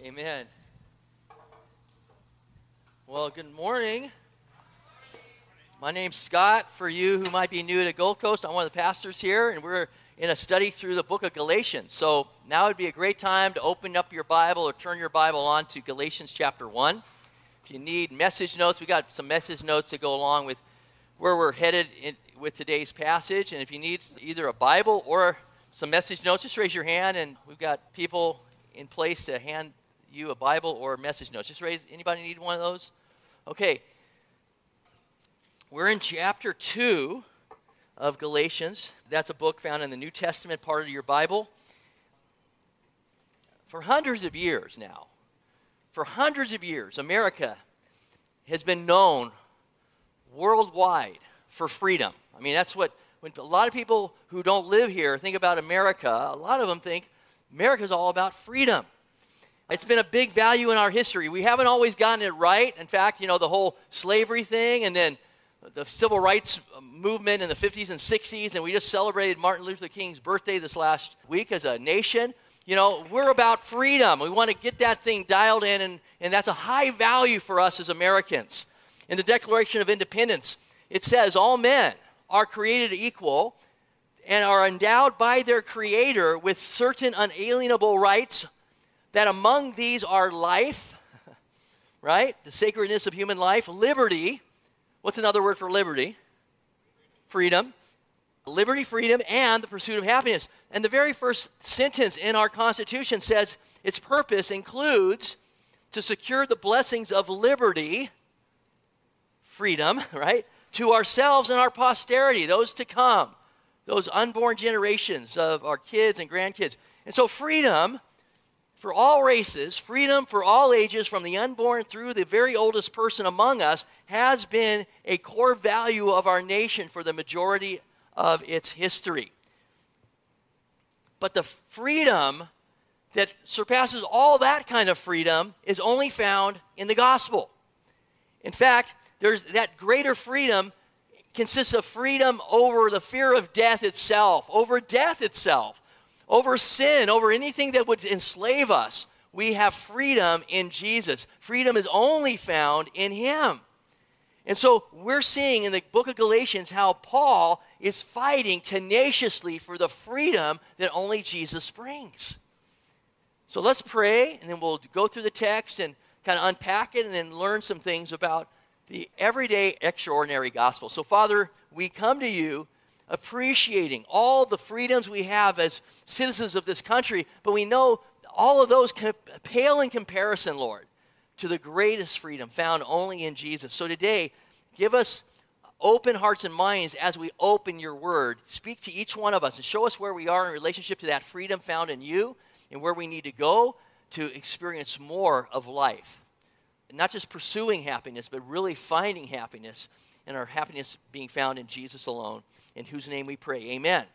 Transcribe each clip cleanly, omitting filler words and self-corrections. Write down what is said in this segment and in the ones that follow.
Amen. Well, good morning. My name's Scott. For you who might be new to Gold Coast, I'm one of the pastors here, and we're in a study through the book of Galatians. So now would be a great time to open up your Bible or turn your Bible on to Galatians chapter 1. If you need message notes, we got some message notes that go along with where we're headed with today's passage. And if you need either a Bible or some message notes, just raise your hand, and we've got people in place to hand you a Bible or message notes. Just raise. Anybody need one of those? Okay. We're in chapter 2 of Galatians. That's a book found in the New Testament part of your Bible. For hundreds of years now, America has been known worldwide for freedom. I mean, that's what, when a lot of people who don't live here think about America, a lot of them think America's all about freedom. It's been a big value in our history. We haven't always gotten it right. In fact, the whole slavery thing, and then the civil rights movement in the 50s and 60s, and we just celebrated Martin Luther King's birthday this last week as a nation. We're about freedom. We want to get that thing dialed in, and that's a high value for us as Americans. In the Declaration of Independence, it says, all men are created equal and are endowed by their Creator with certain unalienable rights, that among these are life, right? The sacredness of human life, liberty. What's another word for liberty? Freedom. Liberty, freedom, and the pursuit of happiness. And the very first sentence in our Constitution says its purpose includes to secure the blessings of liberty, freedom, right, to ourselves and our posterity, those to come, those unborn generations of our kids and grandkids. And so freedom for all races, freedom for all ages, from the unborn through the very oldest person among us, has been a core value of our nation for the majority of its history. But the freedom that surpasses all that kind of freedom is only found in the gospel. In fact, there's that greater freedom consists of freedom over the fear of death itself, over sin, over anything that would enslave us. We have freedom in Jesus. Freedom is only found in Him. And so we're seeing in the book of Galatians how Paul is fighting tenaciously for the freedom that only Jesus brings. So let's pray, and then we'll go through the text and kind of unpack it and then learn some things about the everyday, extraordinary gospel. So, Father, we come to you appreciating all the freedoms we have as citizens of this country, but we know all of those pale in comparison, Lord, to the greatest freedom found only in Jesus. So today, give us open hearts and minds as we open your word. Speak to each one of us and show us where we are in relationship to that freedom found in you and where we need to go to experience more of life. Not just pursuing happiness, but really finding happiness, and our happiness being found in Jesus alone, in whose name we pray. Amen.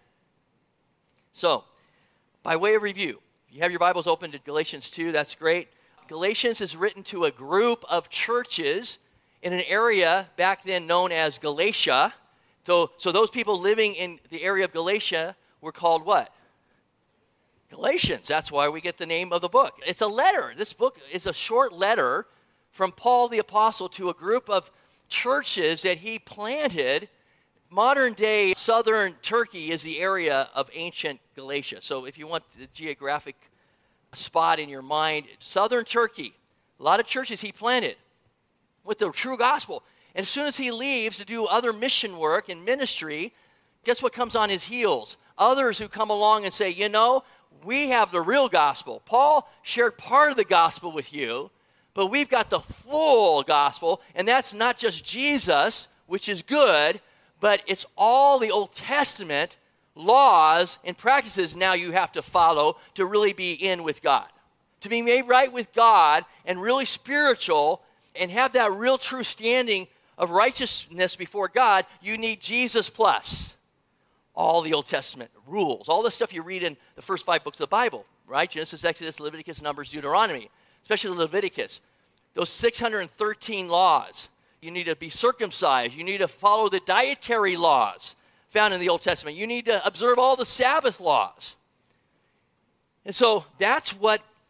So, by way of review, if you have your Bibles open to Galatians 2, that's great. Galatians is written to a group of churches in an area back then known as Galatia. So those people living in the area of Galatia were called what? Galatians. That's why we get the name of the book. It's a letter. This book is a short letter from Paul the Apostle to a group of churches that he planted. Modern-day southern Turkey is the area of ancient Galatia. So if you want the geographic spot in your mind, southern Turkey, a lot of churches he planted with the true gospel. And as soon as he leaves to do other mission work and ministry, guess what comes on his heels? Others who come along and say, we have the real gospel. Paul shared part of the gospel with you, but we've got the full gospel, and that's not just Jesus, which is good, but it's all the Old Testament laws and practices now you have to follow to really be in with God. To be made right with God and really spiritual and have that real true standing of righteousness before God, you need Jesus plus all the Old Testament rules, all the stuff you read in the first 5 books of the Bible, right? Genesis, Exodus, Leviticus, Numbers, Deuteronomy, especially Leviticus. Those 613 laws. You need to be circumcised. You need to follow the dietary laws found in the Old Testament. You need to observe all the Sabbath laws. And so that's what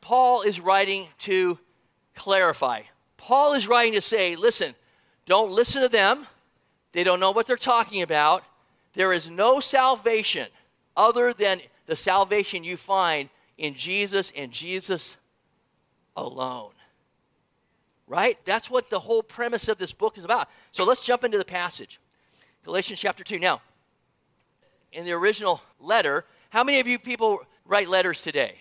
Paul is writing to clarify. Paul is writing to say, listen, don't listen to them. They don't know what they're talking about. There is no salvation other than the salvation you find in Jesus and Jesus alone. Right? That's what the whole premise of this book is about. So let's jump into the passage. Galatians chapter 2. Now, in the original letter, how many of you people write letters today?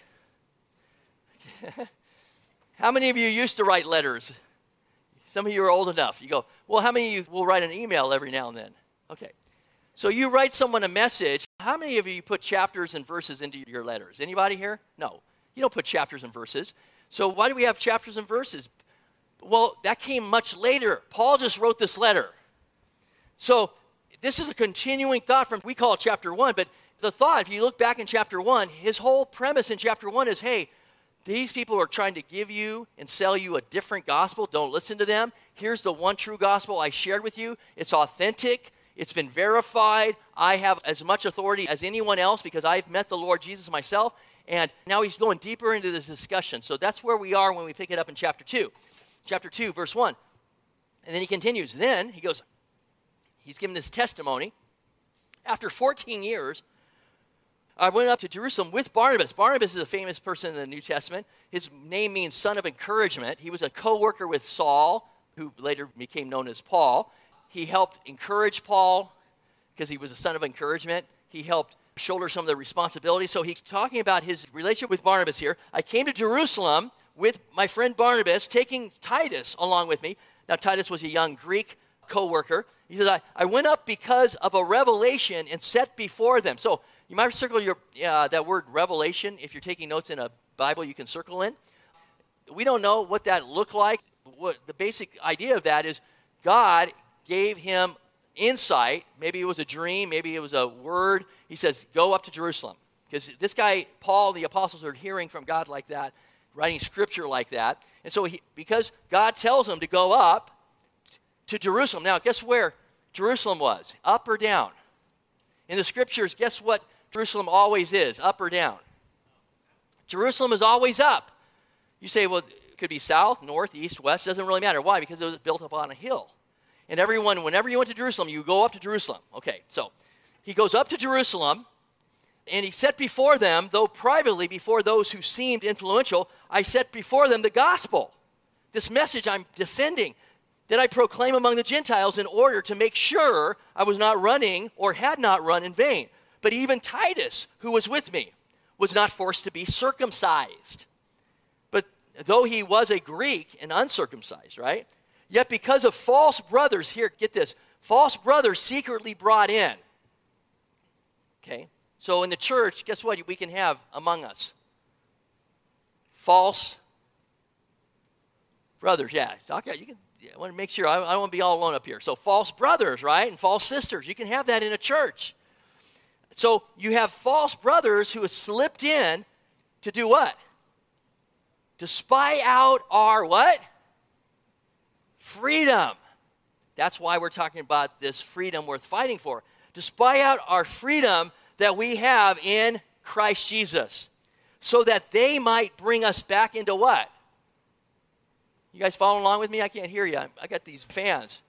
How many of you used to write letters? Some of you are old enough. You go, well, how many of you will write an email every now and then? Okay. So you write someone a message. How many of you put chapters and verses into your letters? Anybody here? No. You don't put chapters and verses. So why do we have chapters and verses? Well, that came much later. Paul just wrote this letter. So this is a continuing thought from, we call it chapter 1, but the thought, if you look back in chapter 1, his whole premise in chapter 1 is, hey, these people are trying to give you and sell you a different gospel. Don't listen to them. Here's the one true gospel I shared with you. It's authentic. It's been verified. I have as much authority as anyone else because I've met the Lord Jesus myself. And now he's going deeper into this discussion. So that's where we are when we pick it up in chapter 2. Chapter 2, verse 1. And then he continues. Then he goes, he's given this testimony. After 14 years, I went up to Jerusalem with Barnabas. Barnabas is a famous person in the New Testament. His name means son of encouragement. He was a co-worker with Saul, who later became known as Paul. He helped encourage Paul because he was a son of encouragement. He helped shoulder some of the responsibility. So he's talking about his relationship with Barnabas here. I came to Jerusalem with my friend Barnabas, taking Titus along with me. Now, Titus was a young Greek co-worker. He says, I went up because of a revelation and set before them. So you might circle that word revelation. If you're taking notes in a Bible, you can circle in. We don't know what that looked like. What the basic idea of that is God gave him insight. Maybe it was a dream. Maybe it was a word. He says, go up to Jerusalem. Because this guy, Paul, the apostles are hearing from God like that, writing scripture like that. And so because God tells him to go up to Jerusalem. Now, guess where Jerusalem was? Up or down? In the scriptures, guess what Jerusalem always is? Up or down? Jerusalem is always up. You say, well, it could be south, north, east, west. Doesn't really matter. Why? Because it was built up on a hill. And everyone, whenever you went to Jerusalem, you go up to Jerusalem. Okay, so he goes up to Jerusalem, and he set before them, though privately before those who seemed influential, I set before them the gospel. This message I'm defending, that I proclaim among the Gentiles in order to make sure I was not running or had not run in vain. But even Titus, who was with me, was not forced to be circumcised. But though he was a Greek and uncircumcised, right? Yet because of false brothers, here, get this, false brothers secretly brought in. Okay? So in the church, guess what we can have among us? False brothers, yeah. Okay, you can. I want to make sure, I don't want to be all alone up here. So false brothers, right? And false sisters. You can have that in a church. So you have false brothers who have slipped in to do what? To spy out our what? Freedom. That's why we're talking about this freedom worth fighting for. To spy out our freedom that we have in Christ Jesus. So that they might bring us back into what? You guys following along with me? I can't hear you. I got these fans.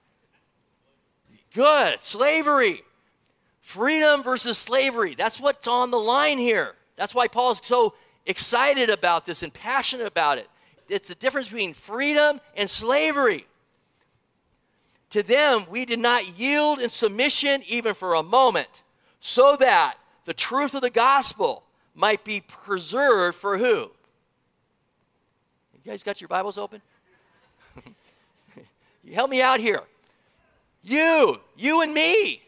Good. Slavery. Freedom versus slavery. That's what's on the line here. That's why Paul is so excited about this and passionate about it. It's the difference between freedom and slavery. To them, we did not yield in submission even for a moment, so that the truth of the gospel might be preserved for who? You guys got your Bibles open? You help me out here. You and me.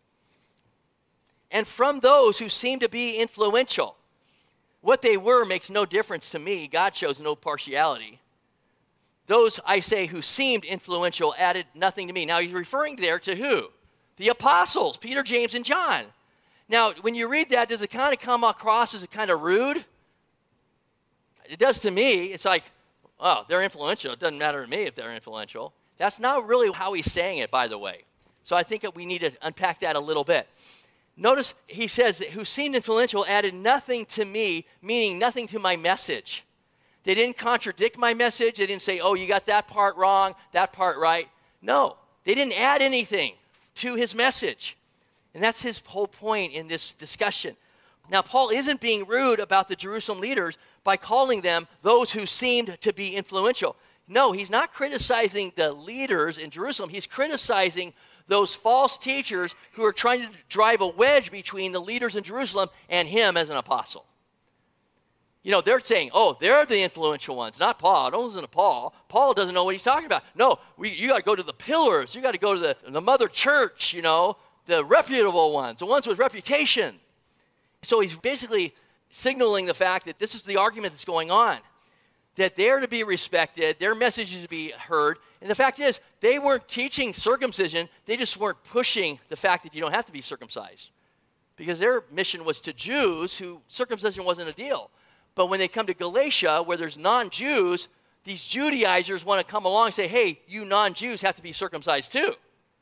And from those who seem to be influential. What they were makes no difference to me. God shows no partiality. Those, I say, who seemed influential added nothing to me. Now he's referring there to who? The apostles, Peter, James, and John. Now, when you read that, does it kind of come across as a kind of rude? It does to me. It's like, oh, they're influential. It doesn't matter to me if they're influential. That's not really how he's saying it, by the way. So I think that we need to unpack that a little bit. Notice he says that who seemed influential added nothing to me, meaning nothing to my message. They didn't contradict my message. They didn't say, oh, you got that part wrong, that part right. No, they didn't add anything to his message. And that's his whole point in this discussion. Now, Paul isn't being rude about the Jerusalem leaders by calling them those who seemed to be influential. No, he's not criticizing the leaders in Jerusalem. He's criticizing those false teachers who are trying to drive a wedge between the leaders in Jerusalem and him as an apostle. You know, they're saying, oh, they're the influential ones, not Paul. Don't listen to Paul. Paul doesn't know what he's talking about. No, you got to go to the pillars. You got to go to the mother church, you know, the reputable ones, the ones with reputation. So he's basically signaling the fact that this is the argument that's going on, that they're to be respected, their message is to be heard. And the fact is, they weren't teaching circumcision. They just weren't pushing the fact that you don't have to be circumcised, because their mission was to Jews who circumcision wasn't a deal. But when they come to Galatia, where there's non-Jews, these Judaizers want to come along and say, hey, you non-Jews have to be circumcised too.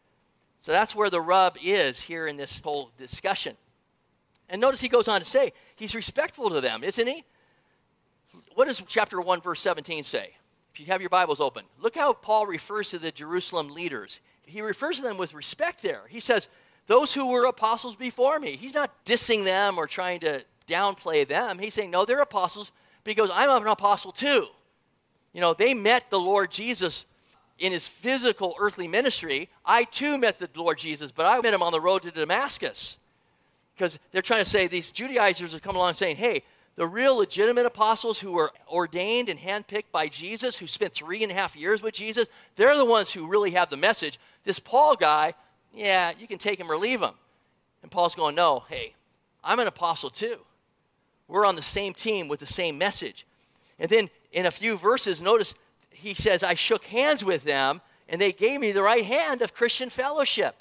So that's where the rub is here in this whole discussion. And notice he goes on to say, he's respectful to them, isn't he? What does chapter 1, verse 17 say? If you have your Bibles open, look how Paul refers to the Jerusalem leaders. He refers to them with respect there. He says, those who were apostles before me. He's not dissing them or trying to downplay them. He's saying, no, they're apostles because I'm an apostle too. You know, they met the Lord Jesus in his physical earthly ministry. I too met the Lord Jesus, but I met him on the road to Damascus. Because they're trying to say, these Judaizers are coming along saying, hey, the real legitimate apostles who were ordained and handpicked by Jesus, who spent 3.5 years with Jesus, they're the ones who really have the message. This Paul guy, yeah, you can take him or leave him. And Paul's going, no, hey, I'm an apostle too. We're on the same team with the same message. And then in a few verses, notice he says, I shook hands with them, and they gave me the right hand of Christian fellowship.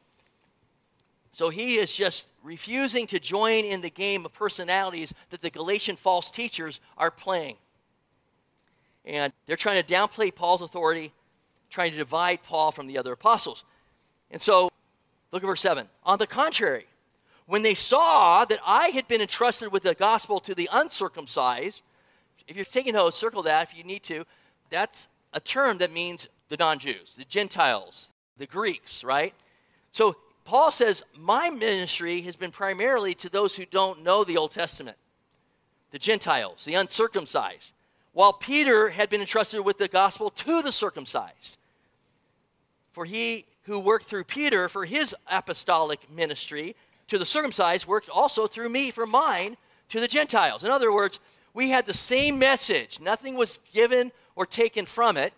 So he is just refusing to join in the game of personalities that the Galatian false teachers are playing. And they're trying to downplay Paul's authority, trying to divide Paul from the other apostles. And so, look at verse 7. On the contrary, when they saw that I had been entrusted with the gospel to the uncircumcised, if you're taking notes, circle that if you need to. That's a term that means the non-Jews, the Gentiles, the Greeks, right? So Paul says, my ministry has been primarily to those who don't know the Old Testament, the Gentiles, the uncircumcised, while Peter had been entrusted with the gospel to the circumcised. For he who worked through Peter for his apostolic ministry to the circumcised worked also through me for mine to the Gentiles. In other words, we had the same message. Nothing was given or taken from it.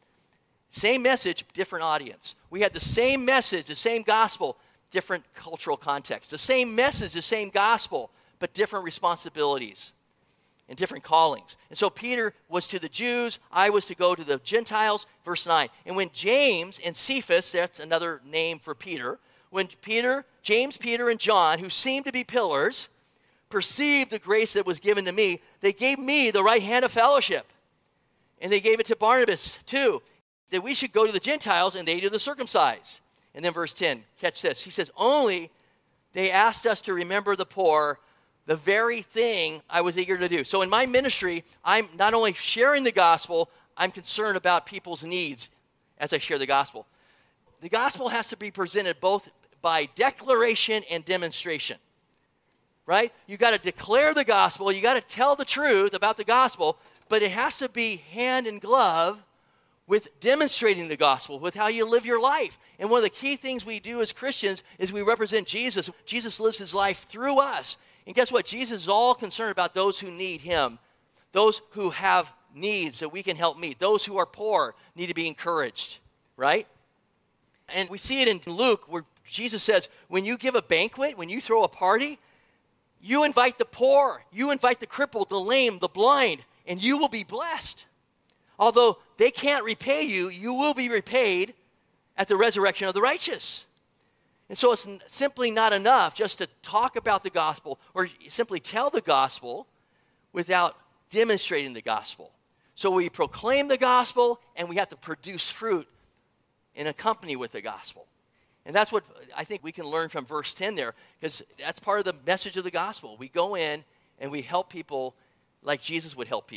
Same message, different audience. We had the same message, the same gospel, different cultural context. The same message, the same gospel, but different responsibilities and different callings. And so Peter was to the Jews, I was to go to the Gentiles, verse 9. And when James and Cephas, that's another name for Peter, when James, Peter, and John, who seemed to be pillars, perceived the grace that was given to me, they gave me the right hand of fellowship. And they gave it to Barnabas too, that we should go to the Gentiles and they to the circumcised. And then verse 10, catch this. He says, only they asked us to remember the poor, the very thing I was eager to do. So in my ministry, I'm not only sharing the gospel, I'm concerned about people's needs as I share the gospel. The gospel has to be presented both by declaration and demonstration, right? You got to declare the gospel. You got to tell the truth about the gospel, but it has to be hand in glove with demonstrating the gospel, with how you live your life. And one of the key things we do as Christians is we represent Jesus. Jesus lives his life through us. And guess what? Jesus is all concerned about those who need him, those who have needs that we can help meet, those who are poor need to be encouraged, right? And we see it in Luke where Jesus says, when you give a banquet, when you throw a party, you invite the poor, you invite the crippled, the lame, the blind, and you will be blessed. Although they can't repay you, you will be repaid at the resurrection of the righteous. And so it's simply not enough just to talk about the gospel or simply tell the gospel without demonstrating the gospel. So we proclaim the gospel and we have to produce fruit and accompany with the gospel. And that's what I think we can learn from verse 10 there, because that's part of the message of the gospel. We go in and we help people like Jesus would help people.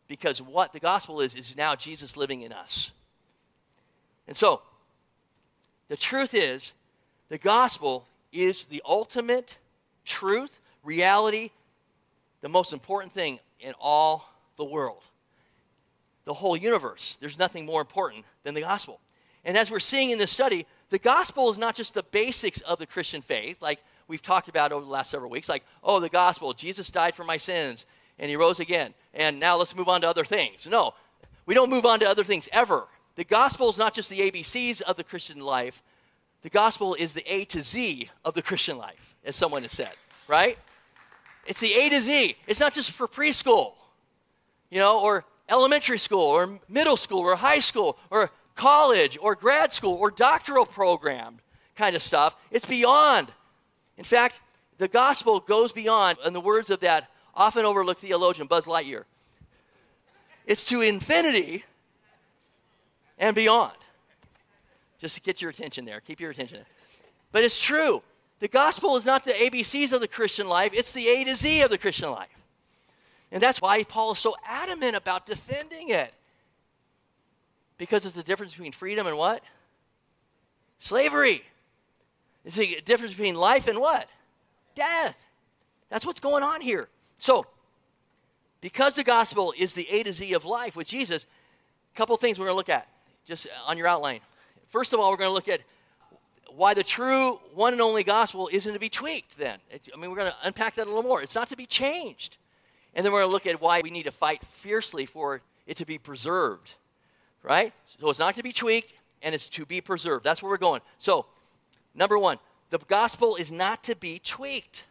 because what the gospel is now Jesus living in us. And so, the truth is, the gospel is the ultimate truth, reality, the most important thing in all the world. The whole universe. There's nothing more important than the gospel. And as we're seeing in this study, the gospel is not just the basics of the Christian faith, like we've talked about over the last several weeks, like, oh, the gospel, Jesus died for my sins, and he rose again, and now let's move on to other things. No, we don't move on to other things ever. The gospel is not just the ABCs of the Christian life. The gospel is the A to Z of the Christian life, as someone has said, right? It's the A to Z. It's not just for preschool, or elementary school, or middle school, or high school, or college, or grad school, or doctoral program kind of stuff. It's beyond. In fact, the gospel goes beyond, in the words of that often overlooked theologian, Buzz Lightyear. It's to infinity and beyond. Just to get your attention there. Keep your attention there. But it's true. The gospel is not the ABCs of the Christian life. It's the A to Z of the Christian life. And that's why Paul is so adamant about defending it. Because it's the difference between freedom and what? Slavery. It's the difference between life and what? Death. That's what's going on here. So, because the gospel is the A to Z of life with Jesus, a couple things we're going to look at just on your outline. First of all, we're going to look at why the true one and only gospel isn't to be tweaked then. We're going to unpack that a little more. It's not to be changed. And then we're going to look at why we need to fight fiercely for it to be preserved, right? So it's not to be tweaked, and it's to be preserved. That's where we're going. So, number one, the gospel is not to be tweaked.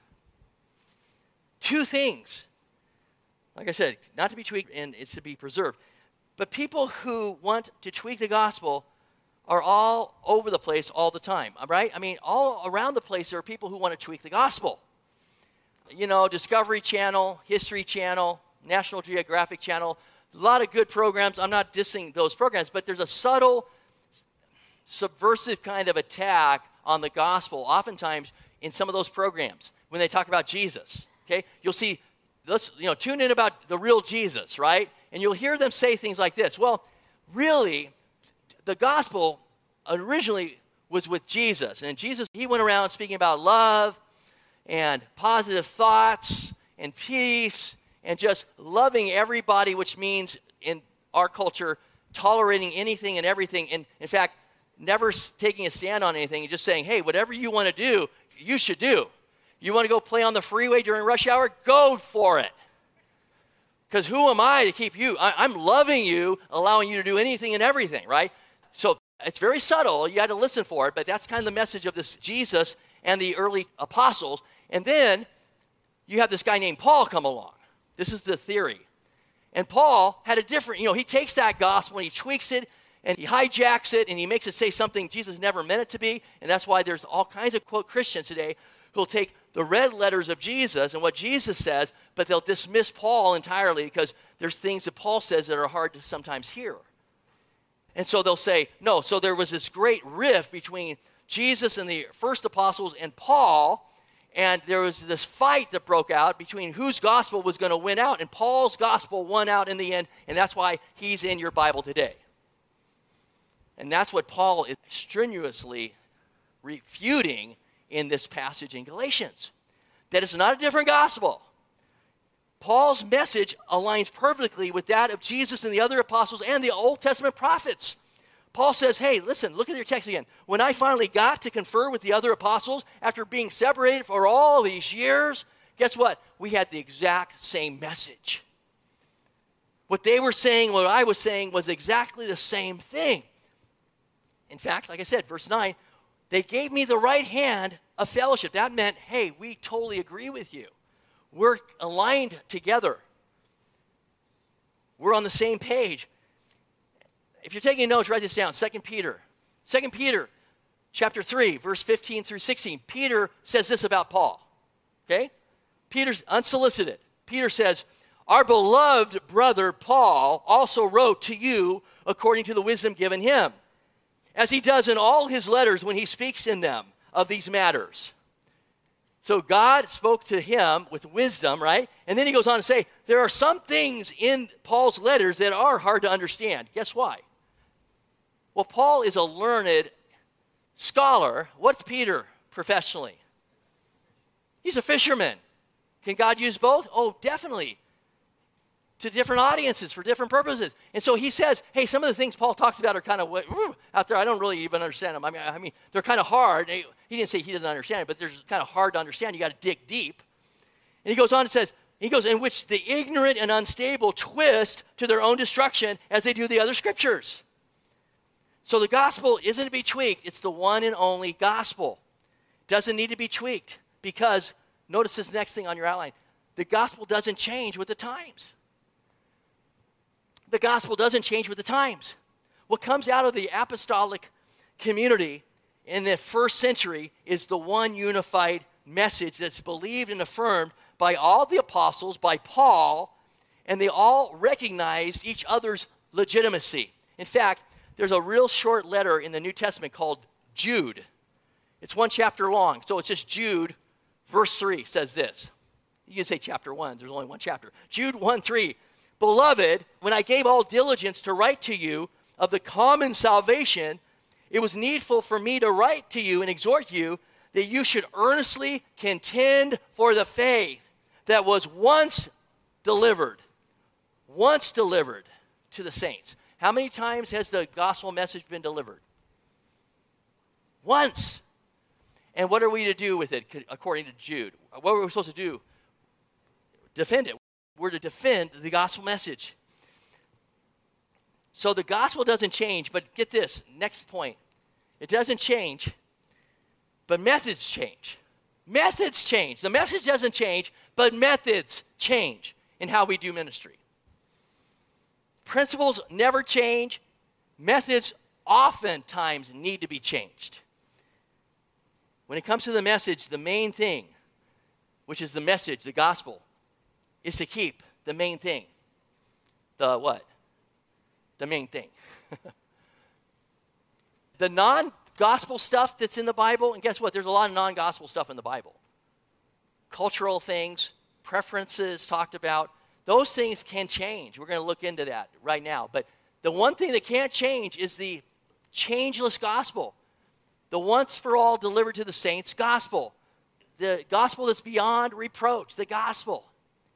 Two things. Like I said, not to be tweaked, and it's to be preserved. But people who want to tweak the gospel are all over the place all the time, right? All around the place there are people who want to tweak the gospel. Discovery Channel, History Channel, National Geographic Channel, a lot of good programs. I'm not dissing those programs, but there's a subtle, subversive kind of attack on the gospel oftentimes in some of those programs when they talk about Jesus, okay? You'll see, tune in about the real Jesus, right? And you'll hear them say things like this. Well, really, the gospel originally was with Jesus. And Jesus, he went around speaking about love and positive thoughts and peace and just loving everybody, which means in our culture, tolerating anything and everything. And in fact, never taking a stand on anything and just saying, hey, whatever you want to do, you should do. You want to go play on the freeway during rush hour? Go for it. Because who am I to keep you? I'm loving you, allowing you to do anything and everything, right? So it's very subtle. You had to listen for it, but that's kind of the message of this Jesus and the early apostles. And then you have this guy named Paul come along. This is the theory. And Paul had a different, he takes that gospel and he tweaks it and he hijacks it and he makes it say something Jesus never meant it to be. And that's why there's all kinds of, quote, Christians today who'll take the red letters of Jesus and what Jesus says, but they'll dismiss Paul entirely because there's things that Paul says that are hard to sometimes hear. And so they'll say, no, so there was this great rift between Jesus and the first apostles and Paul, and there was this fight that broke out between whose gospel was going to win out, and Paul's gospel won out in the end, and that's why he's in your Bible today. And that's what Paul is strenuously refuting in this passage in Galatians. That it's not a different gospel. Paul's message aligns perfectly with that of Jesus and the other apostles and the Old Testament prophets. Paul says, hey, listen, look at your text again. When I finally got to confer with the other apostles after being separated for all these years, guess what? We had the exact same message. What they were saying, what I was saying was exactly the same thing. In fact, like I said, verse 9, they gave me the right hand of fellowship. That meant, hey, we totally agree with you. We're aligned together. We're on the same page. If you're taking notes, write this down. 2 Peter chapter 3, verse 15 through 16. Peter says this about Paul. Okay? Peter's unsolicited. Peter says, our beloved brother Paul also wrote to you according to the wisdom given him, as he does in all his letters when he speaks in them of these matters. So God spoke to him with wisdom, right? And then he goes on to say, there are some things in Paul's letters that are hard to understand. Guess why? Well, Paul is a learned scholar. What's Peter professionally? He's a fisherman. Can God use both? Oh, definitely. To different audiences for different purposes. And so he says, hey, some of the things Paul talks about are kind of out there. I don't really even understand them. I mean, they're kind of hard. He didn't say he doesn't understand it, but they're kind of hard to understand. You got to dig deep. And he goes on and says, in which the ignorant and unstable twist to their own destruction as they do the other scriptures. So the gospel isn't to be tweaked. It's the one and only gospel. Doesn't need to be tweaked because, notice this next thing on your outline, the gospel doesn't change with the times. The gospel doesn't change with the times. What comes out of the apostolic community in the first century is the one unified message that's believed and affirmed by all the apostles, by Paul, and they all recognized each other's legitimacy. In fact, there's a real short letter in the New Testament called Jude. It's one chapter long, so it's just Jude, verse 3 says this. You can say chapter 1, there's only one chapter. Jude 1:3. Beloved, when I gave all diligence to write to you of the common salvation, it was needful for me to write to you and exhort you that you should earnestly contend for the faith that was once delivered to the saints. How many times has the gospel message been delivered? Once. And what are we to do with it, according to Jude? What were we supposed to do? Defend it. We're to defend the gospel message. So the gospel doesn't change, but get this, next point. It doesn't change, but methods change. Methods change. The message doesn't change, but methods change in how we do ministry. Principles never change. Methods oftentimes need to be changed. When it comes to the message, the main thing, which is the message, the gospel, is to keep the main thing. The what? The main thing. The non-gospel stuff that's in the Bible, and guess what? There's a lot of non-gospel stuff in the Bible. Cultural things, preferences talked about, those things can change. We're going to look into that right now. But the one thing that can't change is the changeless gospel. The once for all delivered to the saints gospel. The gospel that's beyond reproach, the gospel.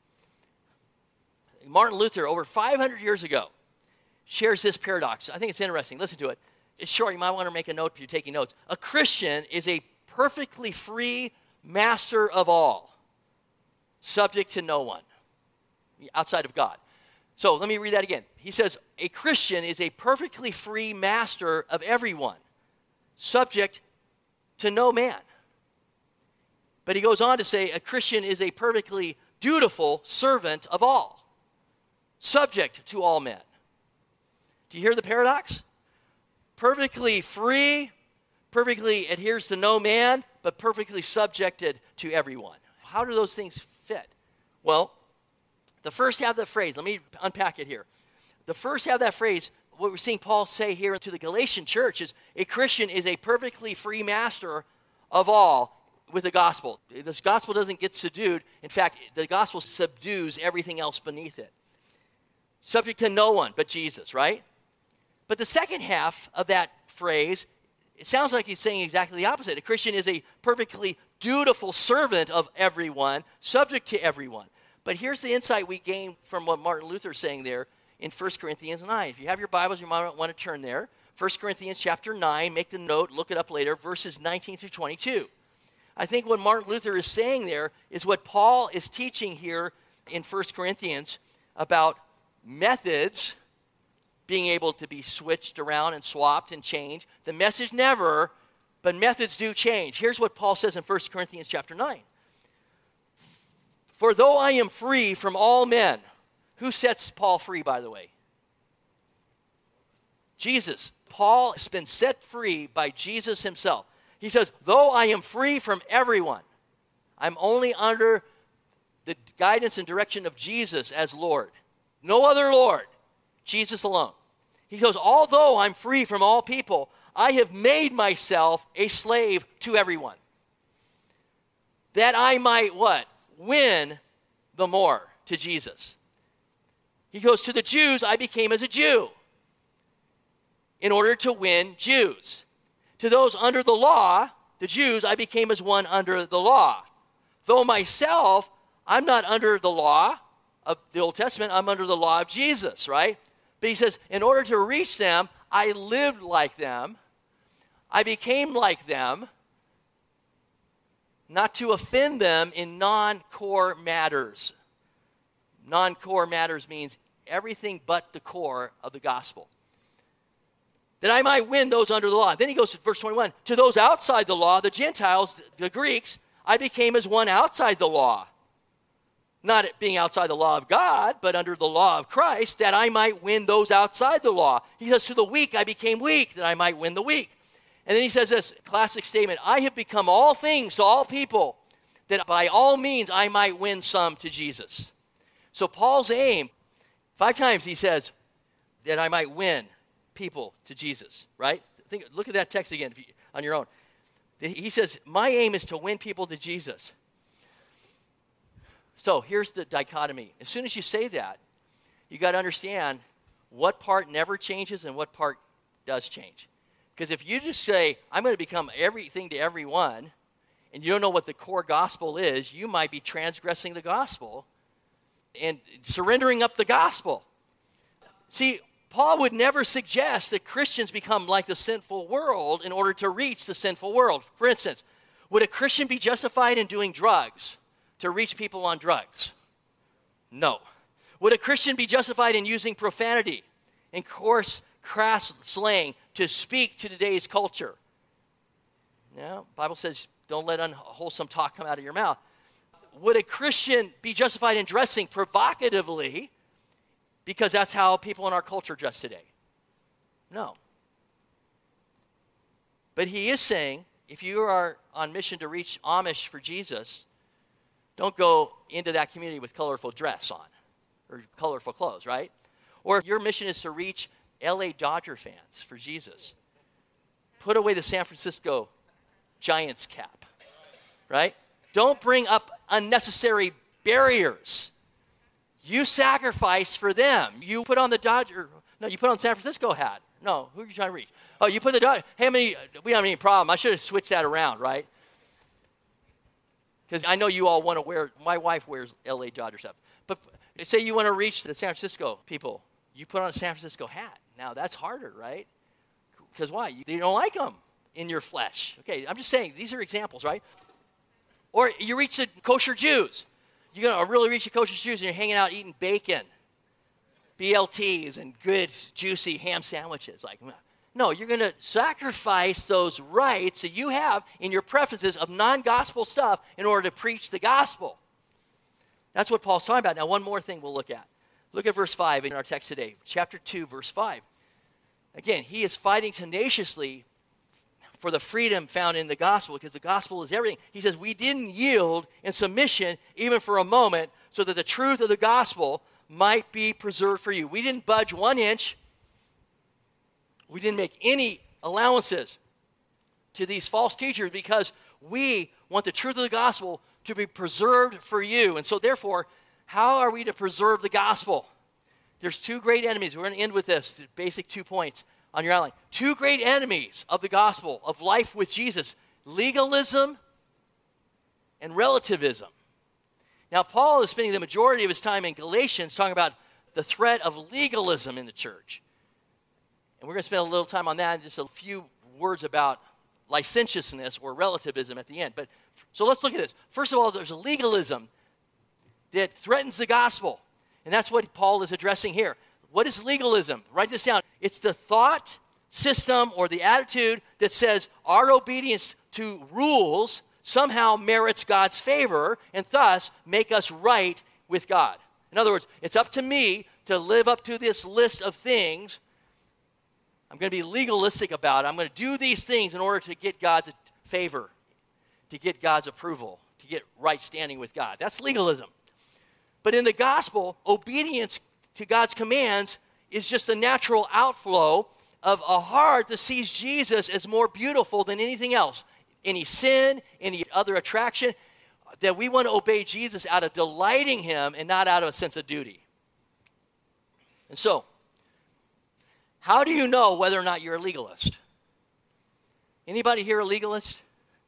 Martin Luther, over 500 years ago, shares this paradox. I think it's interesting. Listen to it. It's short. You might want to make a note if you're taking notes. A Christian is a perfectly free master of all, subject to no one, outside of God. So let me read that again. He says, a Christian is a perfectly free master of everyone, subject to no man. But he goes on to say, a Christian is a perfectly dutiful servant of all, subject to all men. Do you hear the paradox? Perfectly free, perfectly adheres to no man, but perfectly subjected to everyone. How do those things fit? Well, the first half of the phrase, let me unpack it here. The first half of that phrase, what we're seeing Paul say here to the Galatian church is a Christian is a perfectly free master of all with the gospel. This gospel doesn't get subdued. In fact, the gospel subdues everything else beneath it. Subject to no one but Jesus, right? But the second half of that phrase, it sounds like he's saying exactly the opposite. A Christian is a perfectly dutiful servant of everyone, subject to everyone. But here's the insight we gain from what Martin Luther is saying there in 1 Corinthians 9. If you have your Bibles, you might want to turn there. 1 Corinthians chapter 9, make the note, look it up later, verses 19 through 22. I think what Martin Luther is saying there is what Paul is teaching here in 1 Corinthians about methods being able to be switched around and swapped and changed. The message never, but methods do change. Here's what Paul says in 1 Corinthians chapter 9. For though I am free from all men, who sets Paul free, by the way? Jesus. Paul has been set free by Jesus himself. He says, though I am free from everyone, I'm only under the guidance and direction of Jesus as Lord. No other Lord, Jesus alone. He goes, although I'm free from all people, I have made myself a slave to everyone. that I might what? Win the more to Jesus. He goes, to the Jews, I became as a Jew in order to win Jews. To those under the law, the Jews, I became as one under the law. Though myself, I'm not under the law of the Old Testament, I'm under the law of Jesus, right? But he says, in order to reach them, I lived like them. I became like them, not to offend them in non-core matters. Non-core matters means everything but the core of the gospel. That I might win those under the law. Then he goes to verse 21. To those outside the law, the Gentiles, the Greeks, I became as one outside the law. Not being outside the law of God, but under the law of Christ, that I might win those outside the law. He says, to the weak I became weak, that I might win the weak. And then he says this classic statement, I have become all things to all people, that by all means I might win some to Jesus. So Paul's aim, 5 times he says, that I might win people to Jesus, right? Look at that text again on your own. He says, my aim is to win people to Jesus. So here's the dichotomy. As soon as you say that, you got to understand what part never changes and what part does change. Because if you just say, I'm going to become everything to everyone, and you don't know what the core gospel is, you might be transgressing the gospel and surrendering up the gospel. See, Paul would never suggest that Christians become like the sinful world in order to reach the sinful world. For instance, would a Christian be justified in doing drugs to reach people on drugs? No. Would a Christian be justified in using profanity and coarse, crass slang to speak to today's culture? No. The Bible says, don't let unwholesome talk come out of your mouth. Would a Christian be justified in dressing provocatively because that's how people in our culture dress today? No. But he is saying, if you are on mission to reach Amish for Jesus, don't go into that community with colorful dress on or colorful clothes, right? Or if your mission is to reach LA Dodger fans for Jesus, put away the San Francisco Giants cap, right? Don't bring up unnecessary barriers. You sacrifice for them. You put on the you put on the San Francisco hat. No, who are you trying to reach? Oh, you put the Dodger. Hey, we don't have any problem. I should have switched that around, right? Because I know you all want to wear, my wife wears LA Dodger stuff. But say you want to reach the San Francisco people. You put on a San Francisco hat. Now, that's harder, right? Because why? You don't like them in your flesh. Okay, I'm just saying, these are examples, right? Or you reach the kosher Jews. You're going to really reach the kosher Jews and you're hanging out eating bacon, BLTs, and good, juicy ham sandwiches. Like, no, you're going to sacrifice those rights that you have in your preferences of non-gospel stuff in order to preach the gospel. That's what Paul's talking about. Now, one more thing we'll look at. Look at verse 5 in our text today, chapter 2, verse 5. Again, he is fighting tenaciously for the freedom found in the gospel, because the gospel is everything. He says, we didn't yield in submission even for a moment so that the truth of the gospel might be preserved for you. We didn't budge 1 inch. We didn't make any allowances to these false teachers because we want the truth of the gospel to be preserved for you. And so therefore, how are we to preserve the gospel? There's 2 great enemies. We're going to end with this, the basic 2 points on your outline. 2 great enemies of the gospel, of life with Jesus: legalism and relativism. Now, Paul is spending the majority of his time in Galatians talking about the threat of legalism in the church. And we're going to spend a little time on that and just a few words about licentiousness or relativism at the end. But so let's look at this. First of all, there's a legalism that threatens the gospel. And that's what Paul is addressing here. What is legalism? Write this down. It's the thought system or the attitude that says our obedience to rules somehow merits God's favor and thus make us right with God. In other words, it's up to me to live up to this list of things. I'm going to be legalistic about it. I'm going to do these things in order to get God's favor, to get God's approval, to get right standing with God. That's legalism. But in the gospel, obedience to God's commands is just a natural outflow of a heart that sees Jesus as more beautiful than anything else. Any sin, any other attraction. that we want to obey Jesus out of delighting him and not out of a sense of duty. And so, how do you know whether or not you're a legalist? Anybody here a legalist?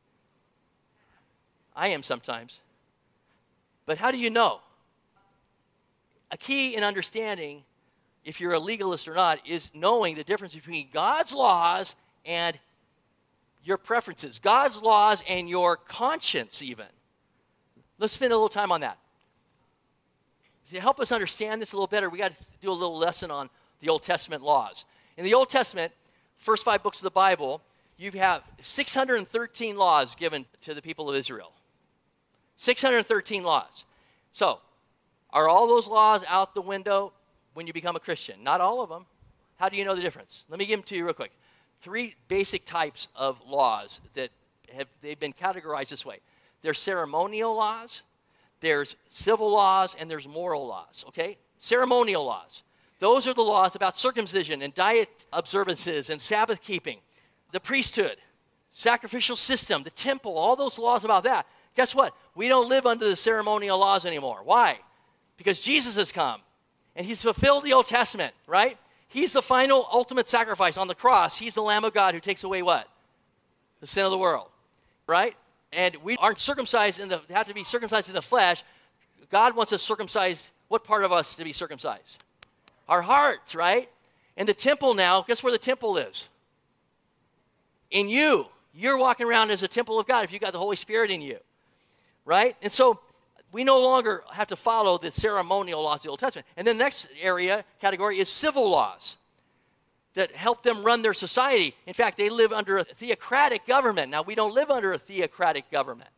I am sometimes. But how do you know? A key in understanding if you're a legalist or not is knowing the difference between God's laws and your preferences. God's laws and your conscience even. Let's spend a little time on that. To help us understand this a little better, we got to do a little lesson on the Old Testament laws. In the Old Testament, first 5 books of the Bible, you have 613 laws given to the people of Israel. 613 laws. So, are all those laws out the window when you become a Christian? Not all of them. How do you know the difference? Let me give them to you real quick. 3 basic types of laws that they've been categorized this way. There's ceremonial laws, there's civil laws, and there's moral laws, okay? Ceremonial laws. Those are the laws about circumcision and diet observances and Sabbath keeping. The priesthood, sacrificial system, the temple, all those laws about that. Guess what? We don't live under the ceremonial laws anymore. Why? Because Jesus has come, and he's fulfilled the Old Testament, right? He's the final ultimate sacrifice on the cross. He's the Lamb of God who takes away what? The sin of the world, right? And we aren't circumcised have to be circumcised in the flesh. God wants us circumcised. What part of us to be circumcised? Our hearts, right? And the temple now, guess where the temple is? In you. You're walking around as a temple of God if you've got the Holy Spirit in you, right? And so we no longer have to follow the ceremonial laws of the Old Testament. And then the next category is civil laws that help them run their society. In fact, they live under a theocratic government. Now, we don't live under a theocratic government,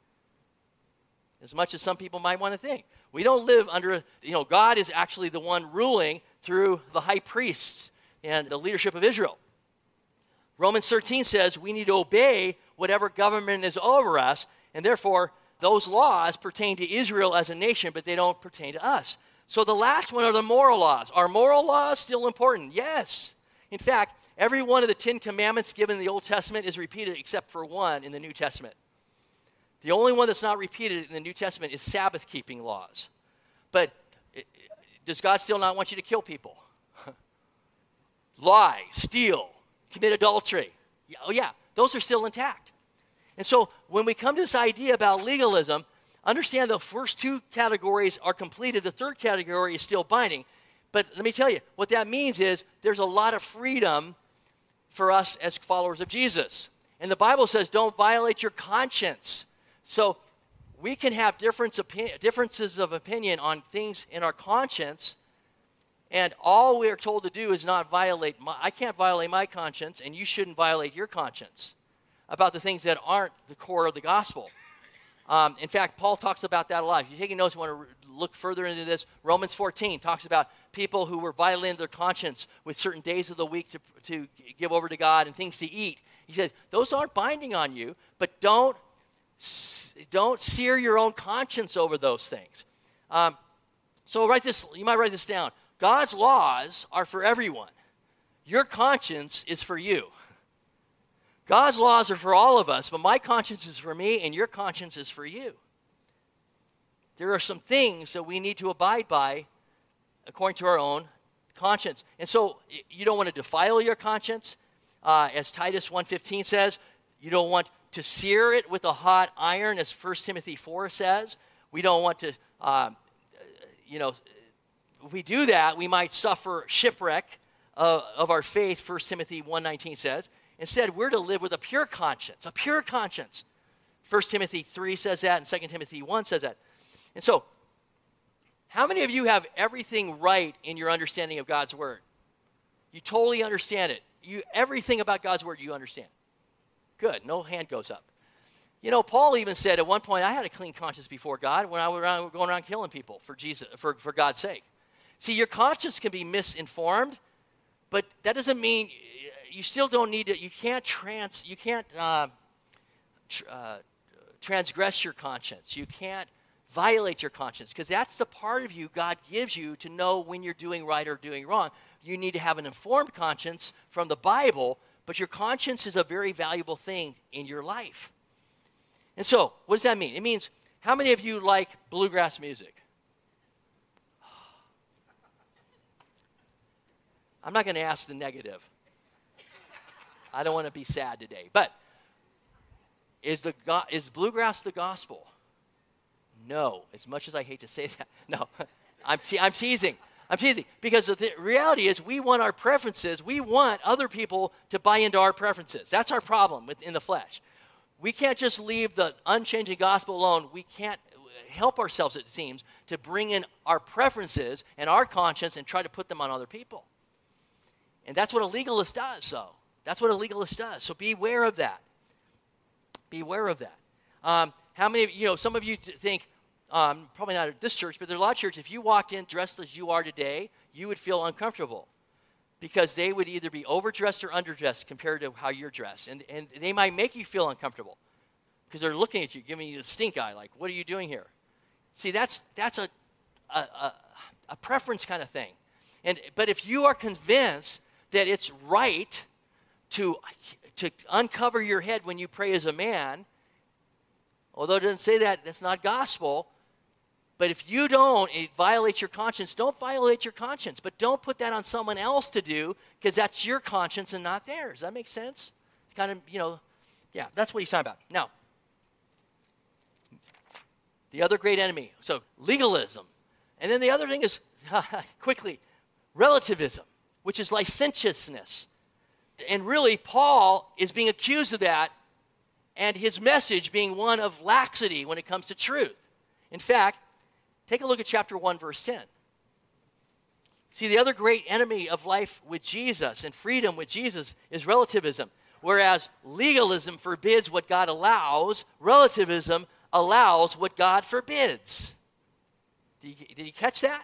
as much as some people might want to think. We don't live under, God is actually the one ruling through the high priests and the leadership of Israel. Romans 13 says we need to obey whatever government is over us, and therefore those laws pertain to Israel as a nation, but they don't pertain to us. So the last one are the moral laws. Are moral laws still important? Yes. In fact, every one of the 10 commandments given in the Old Testament is repeated except for one in the New Testament. The only one that's not repeated in the New Testament is Sabbath-keeping laws. But does God still not want you to kill people? Lie, steal, commit adultery. Oh yeah, those are still intact. And so when we come to this idea about legalism, understand the first 2 categories are completed. The third category is still binding. But let me tell you, what that means is there's a lot of freedom for us as followers of Jesus. And the Bible says don't violate your conscience. So we can have differences of opinion on things in our conscience, and all we are told to do is not violate I can't violate my conscience, and you shouldn't violate your conscience about the things that aren't the core of the gospel. In fact, Paul talks about that a lot. If you're taking notes, you want to look further into this. Romans 14 talks about people who were violating their conscience with certain days of the week to give over to God and things to eat. He says, those aren't binding on you, but don't sear your own conscience over those things. So you might write this down. God's laws are for everyone. Your conscience is for you. God's laws are for all of us, but my conscience is for me and your conscience is for you. There are some things that we need to abide by according to our own conscience. And so you don't want to defile your conscience. As Titus 1:15 says, you don't want to sear it with a hot iron, as 1 Timothy 4 says. We don't want to, if we do that, we might suffer shipwreck of our faith, 1 Timothy 1:19 says. Instead, we're to live with a pure conscience, 1 Timothy 3 says that, and 2 Timothy 1 says that. And so, how many of you have everything right in your understanding of God's word? You totally understand it. Everything about God's word you understand. Good, no hand goes up. Paul even said at one point, I had a clean conscience before God when I was going around killing people for Jesus, for God's sake. See, your conscience can be misinformed, but that doesn't mean you still don't need to. You can't transgress your conscience. You can't violate your conscience, because that's the part of you God gives you to know when you're doing right or doing wrong. You need to have an informed conscience from the Bible, but your conscience is a very valuable thing in your life. And so, what does that mean? It means How many of you like bluegrass music? I'm not going to ask the negative. I don't want to be sad today. But is bluegrass the gospel? No. As much as I hate to say that. No. I'm teasing. I'm teasing. Because the reality is we want our preferences. We want other people to buy into our preferences. That's our problem in the flesh. We can't just leave the unchanging gospel alone. We can't help ourselves, it seems, to bring in our preferences and our conscience and try to put them on other people. And that's what a legalist does, so. That's what a legalist does. So beware of that. Beware of that. How many of you, some of you think, probably not at this church, but there are a lot of churches, if you walked in dressed as you are today, you would feel uncomfortable because they would either be overdressed or underdressed compared to how you're dressed. And they might make you feel uncomfortable because they're looking at you, giving you the stink eye, like, what are you doing here? See, that's a preference kind of thing. But if you are convinced that it's right to uncover your head when you pray as a man, although it doesn't say that, that's not gospel. But if you don't, it violates your conscience. Don't violate your conscience, but don't put that on someone else to do because that's your conscience and not theirs. Does that make sense? Kind of, yeah, that's what he's talking about. Now, the other great enemy. So legalism. And then the other thing is, quickly, relativism, which is licentiousness. And really, Paul is being accused of that, and his message being one of laxity when it comes to truth. In fact, take a look at chapter 1, verse 10. See, the other great enemy of life with Jesus and freedom with Jesus is relativism. Whereas legalism forbids what God allows, relativism allows what God forbids. Did you catch that?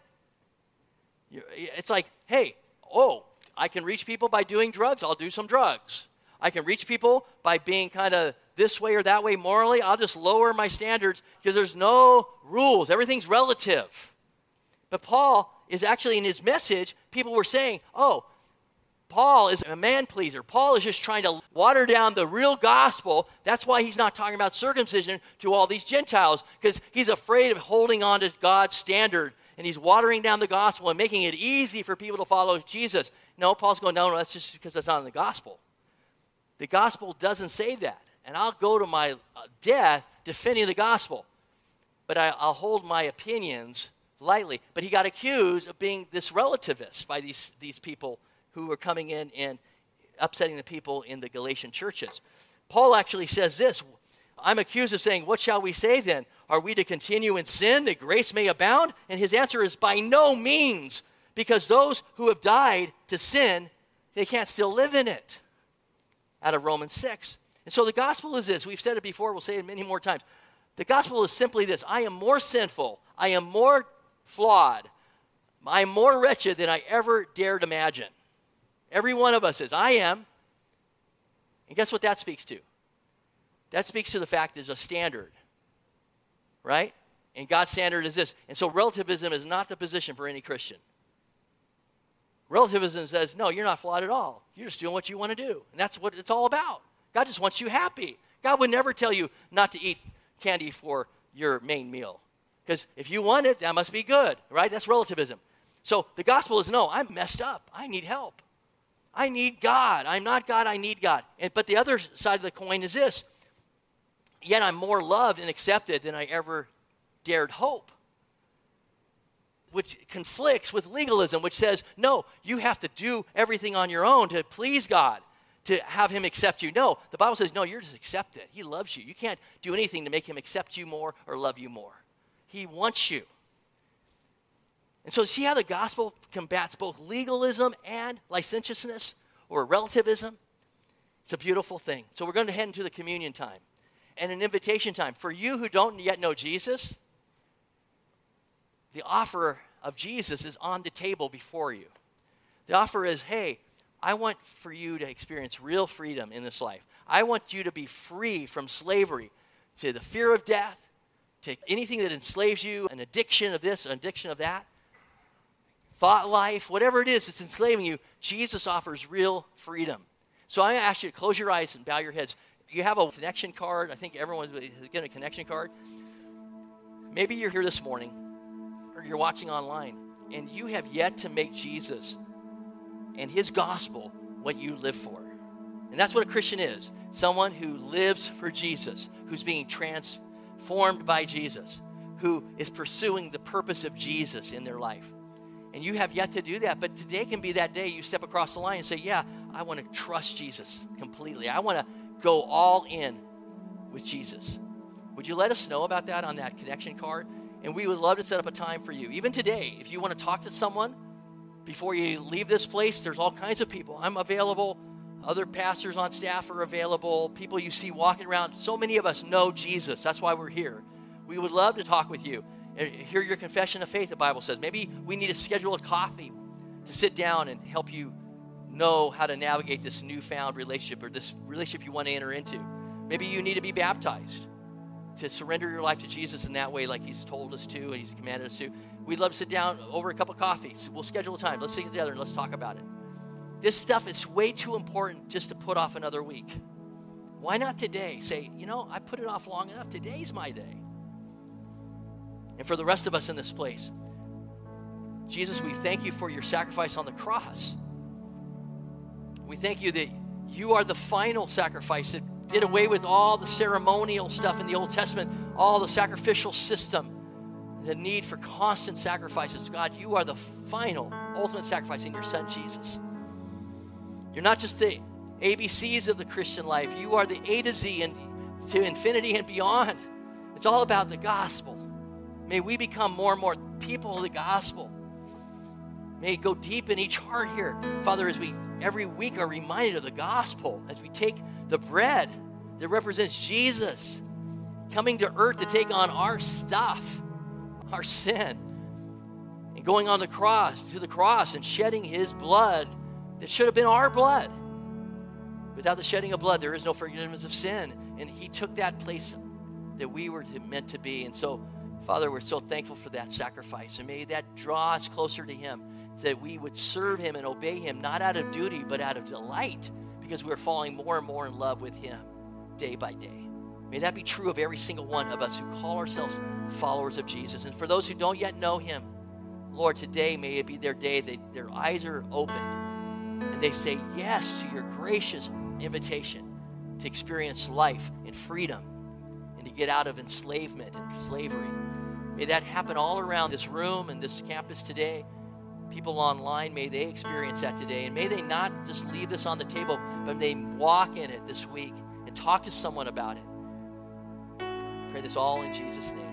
It's like, hey, I can reach people by doing drugs. I'll do some drugs. I can reach people by being kind of this way or that way morally. I'll just lower my standards because there's no rules. Everything's relative. But Paul is actually, in his message, people were saying, Paul is a man pleaser. Paul is just trying to water down the real gospel. That's why he's not talking about circumcision to all these Gentiles, because he's afraid of holding on to God's standard, and he's watering down the gospel and making it easy for people to follow Jesus. No, Paul's going, no, that's just because that's not in the gospel. The gospel doesn't say that. And I'll go to my death defending the gospel. But I'll hold my opinions lightly. But he got accused of being this relativist by these people who were coming in and upsetting the people in the Galatian churches. Paul actually says this, I'm accused of saying, what shall we say then? Are we to continue in sin that grace may abound? And his answer is by no means, because those who have died to sin, they can't still live in it. Out of Romans 6. And so the gospel is this. We've said it before. We'll say it many more times. The gospel is simply this. I am more sinful. I am more flawed. I am more wretched than I ever dared imagine. Every one of us is. I am. And guess what that speaks to? That speaks to the fact there's a standard. Right? And God's standard is this. And so relativism is not the position for any Christian. Relativism says, no, you're not flawed at all. You're just doing what you want to do. And that's what it's all about. God just wants you happy. God would never tell you not to eat candy for your main meal. Because if you want it, that must be good, right? That's relativism. So the gospel is, no, I'm messed up. I need help. I need God. I'm not God, I need God. But the other side of the coin is this. Yet I'm more loved and accepted than I ever dared hope. Which conflicts with legalism, which says, no, you have to do everything on your own to please God, to have him accept you. No, the Bible says, no, you're just accepted. He loves you. You can't do anything to make him accept you more or love you more. He wants you. And so see how the gospel combats both legalism and licentiousness or relativism? It's a beautiful thing. So we're going to head into the communion time and an invitation time. For you who don't yet know Jesus, the offer of Jesus is on the table before you. The offer is, hey, I want for you to experience real freedom in this life. I want you to be free from slavery to the fear of death, to anything that enslaves you, an addiction of this, an addiction of that, thought life, whatever it is that's enslaving you. Jesus offers real freedom. So I ask you to close your eyes and bow your heads. You have a connection card. I think everyone's getting a connection card. Maybe you're here this morning or you're watching online and you have yet to make Jesus and his gospel what you live for. And that's what a Christian is. Someone who lives for Jesus, who's being transformed by Jesus, who is pursuing the purpose of Jesus in their life. And you have yet to do that, but today can be that day you step across the line and say, yeah, I want to trust Jesus completely. I want to go all in with Jesus. Would you let us know about that on that connection card? And we would love to set up a time for you. Even today, if you want to talk to someone before you leave this place, there's all kinds of people. I'm available. Other pastors on staff are available. People you see walking around. So many of us know Jesus. That's why we're here. We would love to talk with you and hear your confession of faith, the Bible says. Maybe we need to schedule a coffee to sit down and help you know how to navigate this newfound relationship or this relationship you want to enter into. Maybe you need to be baptized to surrender your life to Jesus in that way like he's told us to and he's commanded us to. We'd love to sit down over a cup of coffee. We'll schedule a time. Let's sit together and let's talk about it. This stuff is way too important just to put off another week. Why not today? Say, I put it off long enough. Today's my day. And for the rest of us in this place, Jesus, we thank you for your sacrifice on the cross. We thank you that you are the final sacrifice that did away with all the ceremonial stuff in the Old Testament, all the sacrificial system, the need for constant sacrifices. God, you are the final, ultimate sacrifice in your Son, Jesus. You're not just the ABCs of the Christian life. You are the A to Z and to infinity and beyond. It's all about the gospel. May we become more and more people of the gospel. May it go deep in each heart here. Father, as we every week are reminded of the gospel, as we take the bread that represents Jesus coming to earth to take on our stuff, our sin, and going on to the cross and shedding his blood that should have been our blood. Without the shedding of blood, there is no forgiveness of sin. And he took that place that we were meant to be. And so, Father, we're so thankful for that sacrifice. And may that draw us closer to him, that we would serve him and obey him, not out of duty, but out of delight, because we're falling more and more in love with him day by day. May that be true of every single one of us who call ourselves followers of Jesus. And for those who don't yet know him, Lord, today may it be their day that their eyes are opened and they say yes to your gracious invitation to experience life and freedom and to get out of enslavement and slavery. May that happen all around this room and this campus today. People online, may they experience that today. And may they not just leave this on the table, but may they walk in it this week and talk to someone about it. Pray this all in Jesus' name.